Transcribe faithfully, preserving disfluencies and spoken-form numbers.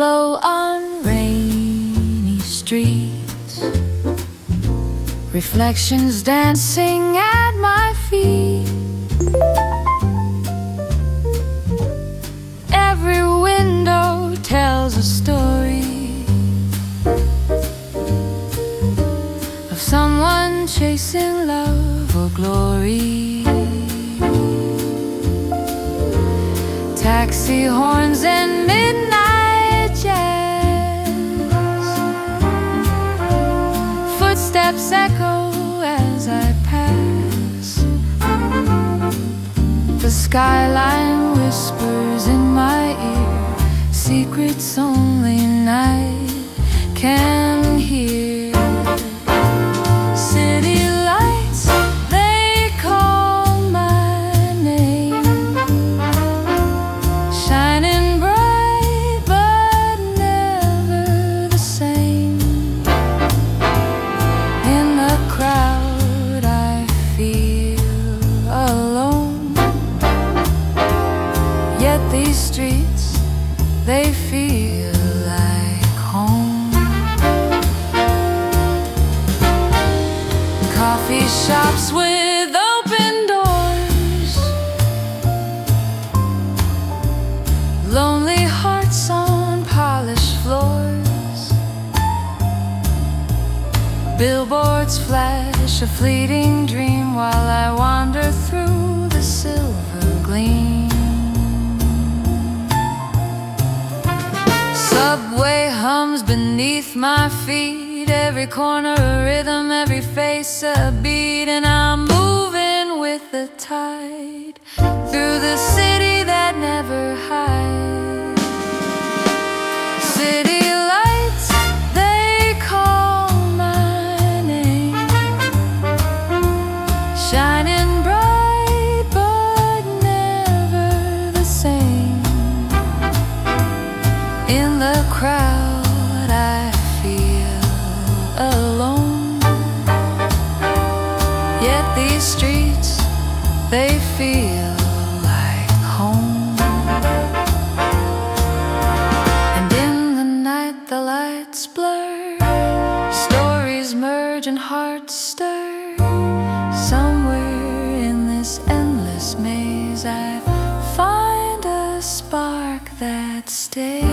glow on rainy streets, reflections dancing at my feet. Every window tells a story of someone chasing love or glory. Taxi horns and midnight jazz, footsteps echo as I pass. The skyline whispers in my ear, secrets only night can hear. City lights, they call my name, shining bright but never the same. In the crowd I feel alone, yet these streets, they feel like home. Coffee shops with open doors, lonely hearts on polished floors. Billboards flash a fleeting dream while I wander through the silver gleam. Subway hums beneath my feet, every corner a rhythm, every face a beat. And I'm moving with the tide through the city that never hides. City lights, they call my name, shining bright but never the same. In the crowd I feel alone, yet these streets, they feel like home. And in the night the lights blur, stories merge and hearts stir. Somewhere in this endless maze I find a spark that stays.